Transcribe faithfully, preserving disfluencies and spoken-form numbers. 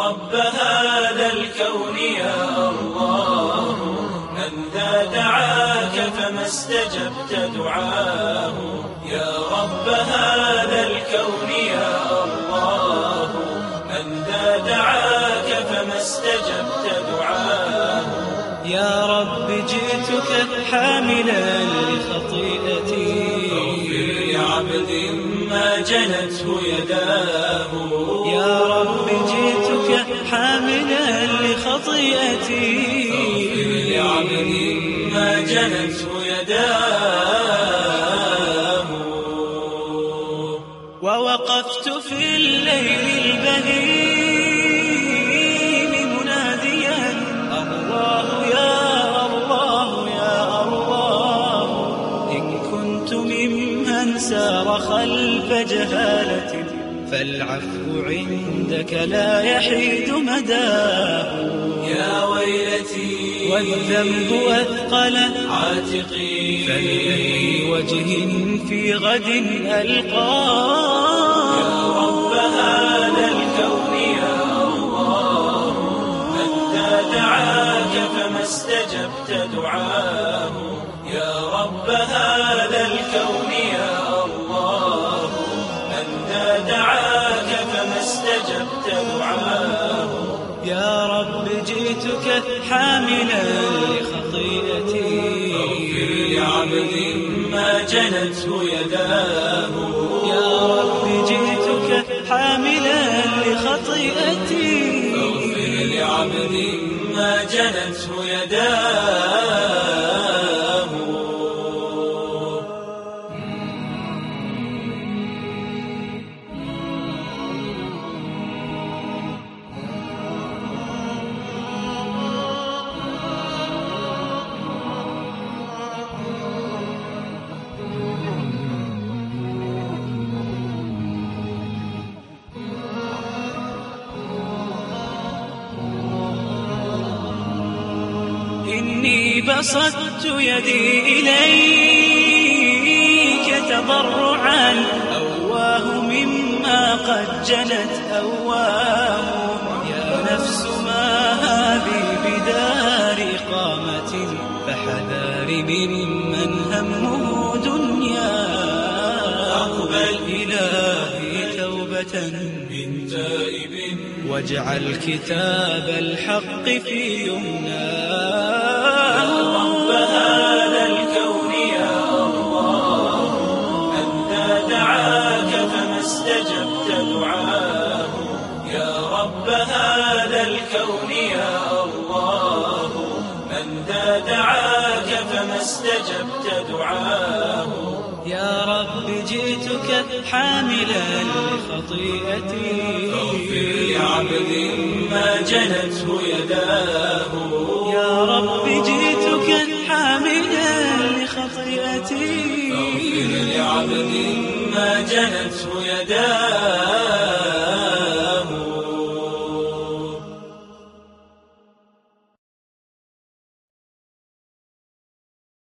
رب هذا الكون يا الله، من ذا دعاك فما استجبت دعاه. يا رب هذا الكون يا الله، من ذا دعاك فما استجبت دعاه. يا رب جئتك حاملا لخطيئتي، فاغفر لعبد ما جنته يداه. يا رب جئتك حاملا لخطيئتي، فاغفر لعبد ما جنته يداه. ووقفت في الليل البهيم مناديا الله يا الله يا الله، إن كنت ممن سار خلف جهالة فالعفو عندك لا يحيد مداه. يا ويلتي والذنب أثقل عاتقي، فلأي وجه في غد ألقاه. يا رب هذا الكون يا الله، من ذا دعاك فما استجبت دعاه. يا رب هذا الكون يا الله، من ذا دعاك فما استجبت دعاه. يا رب جئتك حاملا لخطيئتي، فاغفر لعبد ما جنته يداه. يا رب جئتك حاملا لخطيئتي، فاغفر لعبد ما جنته يداه. إني بسطت يدي إليك تضرعا، أواه مما قد جنت أواه. يا نفس ما هذه بدار إقامة، فحذار ممن همه دنيا. أقبل إلهي توبة من تائب، واجعل كتاب الحق في يمناه. يا رب هذا الكون يا الله، من ذا دعاك فما استجبت دعاه. يا رب هذا الكون يا الله، من ذا دعاك فما استجبت دعاه. يا رب جئتك حاملا لخطيئتي، فاغفر لعبد ما جنته يداه. يا رب جئتك حاملا لخطيئتي، فاغفر لعبد ما جنته يداه.